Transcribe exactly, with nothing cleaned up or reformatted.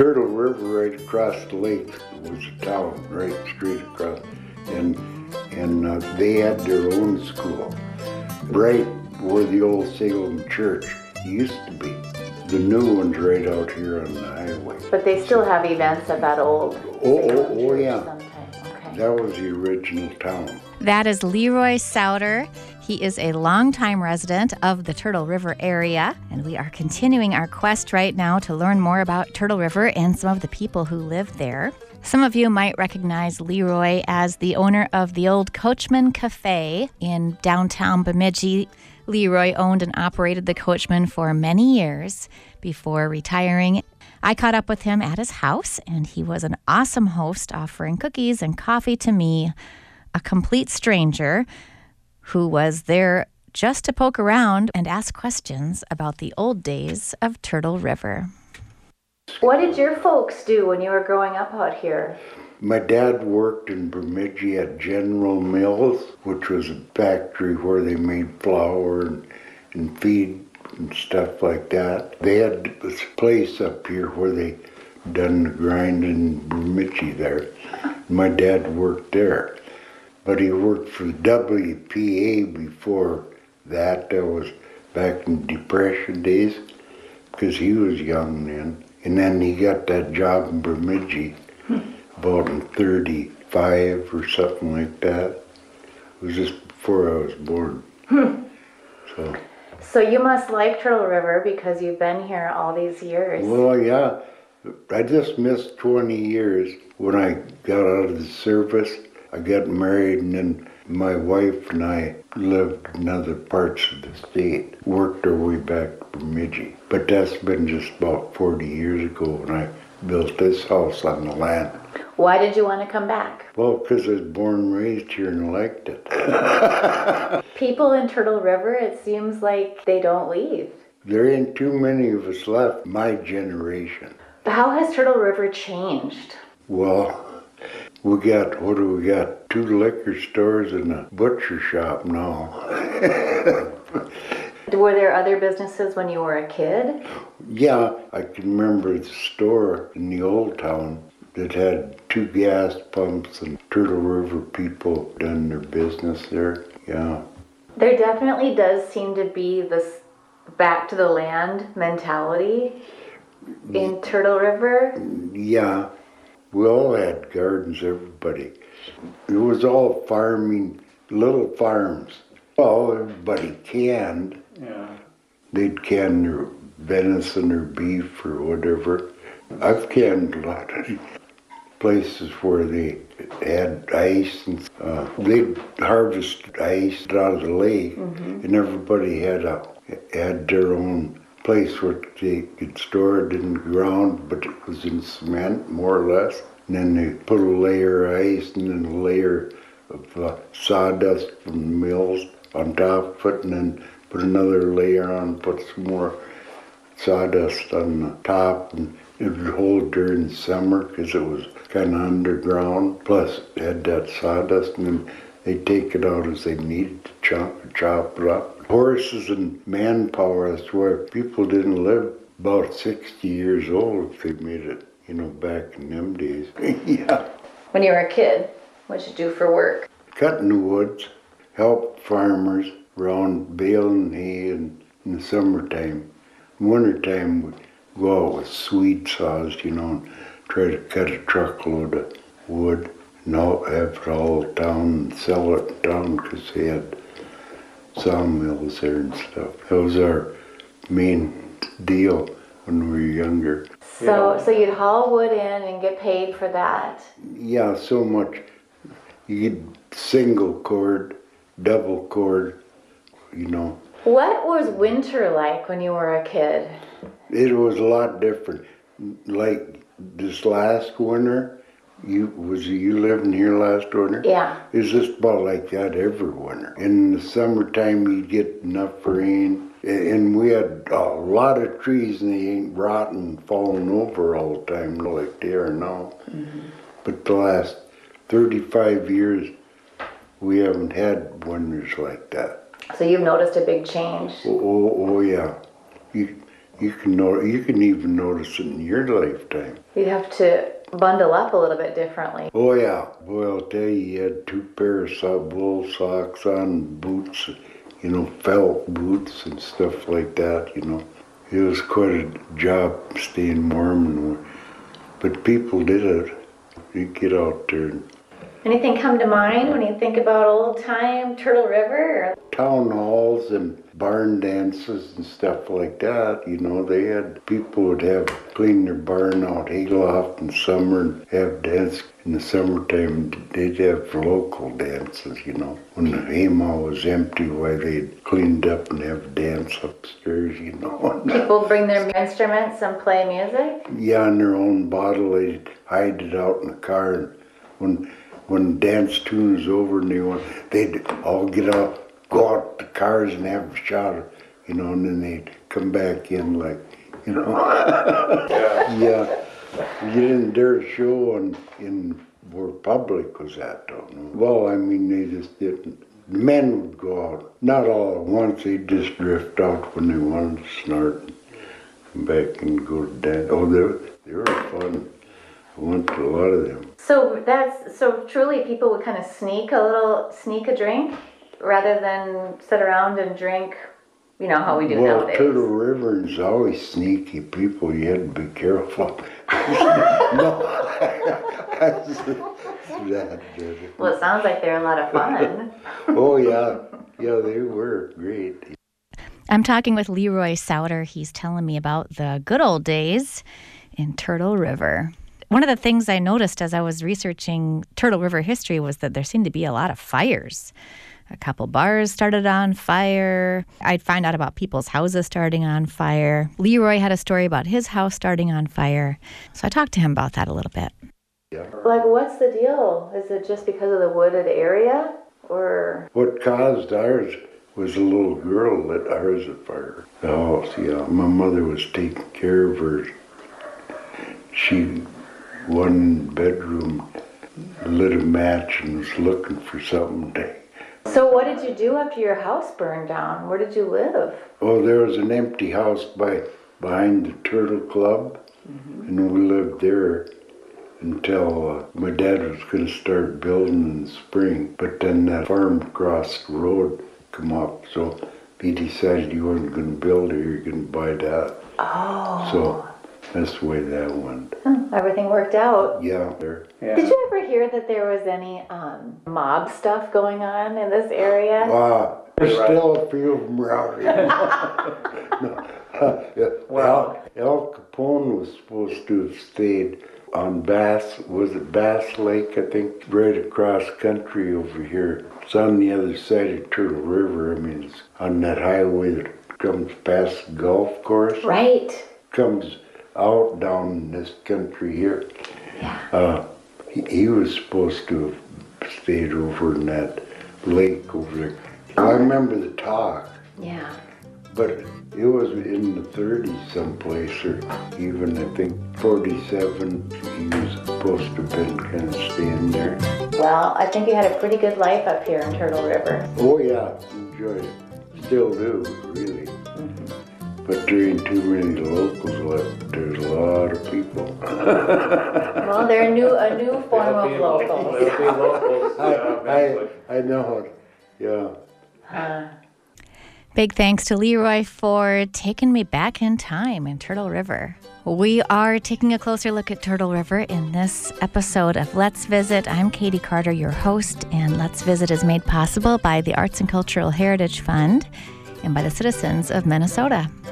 Turtle River, right across the lake, was a town right straight across, and and uh, they had their own school, right where the old Salem Church used to be. The new one's right out here on the highway. But they still have events at that old Oh, Salem oh, oh Church yeah. sometime. Okay. That was the original town. That is Leroy Souter. He is a longtime resident of the Turtle River area, and we are continuing our quest right now to learn more about Turtle River and some of the people who live there. Some of you might recognize Leroy as the owner of the old Coachman Cafe in downtown Bemidji. Leroy owned and operated the Coachman for many years before retiring. I caught up with him at his house, and he was an awesome host, offering cookies and coffee to me, a complete stranger who was there just to poke around and ask questions about the old days of Turtle River. What did your folks do when you were growing up out here? My dad worked in Bemidji at General Mills, which was a factory where they made flour and, and feed and stuff like that. They had this place up here where they done the grinding in Bemidji there. My dad worked there. But he worked for the W P A before that. That was back in Depression days, because he was young then. And then he got that job in Bemidji about in thirty-five or something like that. It was just before I was born. So. So you must like Turtle River because you've been here all these years. Well, yeah. I just missed twenty years when I got out of the service. I got married, and then my wife and I lived in other parts of the state, worked our way back to Bemidji. But that's been just about forty years ago when I built this house on the land. Why did you want to come back? Well, because I was born and raised here and liked it. People in Turtle River, it seems like they don't leave. There ain't too many of us left, my generation. How has Turtle River changed? Well, we got, what do we got? Two liquor stores and a butcher shop now. Were there other businesses when you were a kid? Yeah, I can remember the store in the old town that had two gas pumps, and Turtle River people done their business there. Yeah. There definitely does seem to be this back to the land mentality in Turtle River. Yeah. We all had gardens, everybody. It was all farming, little farms. Well, everybody canned. Yeah. They'd can their venison or beef or whatever. I've canned a lot of places where they had ice, and uh, they'd harvest ice out of the lake, mm-hmm. and everybody had a had their own place where they could store it in the ground, but it was in cement, more or less. And then they put a layer of ice and then a layer of uh, sawdust from the mills on top of it, and then put another layer on, put some more sawdust on the top, and it would hold during the summer because it was kind of underground. Plus, it had that sawdust, and then they'd take it out as they needed to chop, chop it up. Horses and manpower, that's where people didn't live about sixty years old if they made it, you know, back in them days. Yeah. When you were a kid, what did you do for work? Cutting the woods, help farmers around baling hay in, in the summertime. In wintertime, we'd go out with Swede saws, you know, and try to cut a truckload of wood and all, have it all down and sell it down because they had sawmills there and stuff. That was our main deal when we were younger. So, so you'd haul wood in and get paid for that? Yeah, so much. You get single cord, double cord, you know. What was winter like when you were a kid? It was a lot different. Like this last winter, you was you living here last winter? Yeah. It was just about like that every winter. In the summertime, you'd get enough rain, and we had a lot of trees, and they ain't rotten, falling over all the time like they are now. Mm-hmm. But the last thirty-five years, we haven't had winters like that. So you've noticed a big change? Oh, oh, oh yeah. You You can know, you can even notice it in your lifetime. You'd have to bundle up a little bit differently. Oh yeah, well I'll tell you, you had two pairs of wool socks on, boots, you know, felt boots and stuff like that, you know. It was quite a job staying warm, and, but people did it. You get out there. And Anything come to mind when you think about old time Turtle River? Or town halls and barn dances and stuff like that, you know, they had, people would have clean their barn out hayloft in summer and have dance. In the summertime, they'd have local dances, you know. When the haymow was empty, why they'd cleaned up and have a dance upstairs, you know. People bring their instruments and play music? Yeah, in their own bottle, they'd hide it out in the car, and when when the dance tune was over and they want, they'd all get out, go out the cars and have a shot, you know, and then they'd come back in like, you know. yeah. yeah. You didn't dare show in, in where public was at, don't know. Well, I mean, they just didn't. The men would go out, not all at once, they'd just drift out when they wanted to snort and come back and go to dance. Oh, they were, they were fun. I went to a lot of them. So that's, so truly people would kind of sneak a little, sneak a drink rather than sit around and drink, you know, how we do well, nowadays. Turtle River is always sneaky people. You had to be careful. no, that did it. Well, it sounds like they're a lot of fun. Oh, yeah. Yeah, they were great. I'm talking with Leroy Souter. He's telling me about the good old days in Turtle River. One of the things I noticed as I was researching Turtle River history was that there seemed to be a lot of fires. A couple bars started on fire. I'd find out about people's houses starting on fire. Leroy had a story about his house starting on fire. So I talked to him about that a little bit. Yeah. Like, what's the deal? Is it just because of the wooded area? Or What caused ours was a little girl lit ours afire. The house, yeah. My mother was taking care of her. She, one bedroom, lit a match and was looking for something to. so what did you do after your house burned down? Where did you live? Oh, there was an empty house by behind the Turtle Club, mm-hmm. and we lived there until uh, my dad was going to start building in the spring. But then that farm across the road come up, so he decided he wasn't going to build it, he was going to buy that. Oh. So that's the way that went. Hmm, everything worked out. Yeah, there. Yeah. Did you ever hear that there was any um, mob stuff going on in this area? Wow, there's still a few of them around here. no. uh, yeah. Well- Al, Al Capone was supposed to have stayed on Bass, was it Bass Lake, I think, right across country over here. It's on the other side of Turtle River. I mean, it's on that highway that comes past the golf course. Right. Comes out down this country here. Yeah. Uh, he, he was supposed to have stayed over in that lake over there. I remember the talk, Yeah. but it was in the thirties someplace, or even I think forty-seven, he was supposed to have been kind of staying there. Well, I think you had a pretty good life up here in Turtle River. Oh yeah, enjoyed it. Still do, really. Mm-hmm. But there ain't too many locals left. There's a lot of people. Well, they're a new, a new form of locals. They'll be locals, yeah, I, eventually. I, I know it, yeah. Uh, Big thanks to Leroy for taking me back in time in Turtle River. We are taking a closer look at Turtle River in this episode of Let's Visit. I'm Katie Carter, your host, and Let's Visit is made possible by the Arts and Cultural Heritage Fund and by the citizens of Minnesota.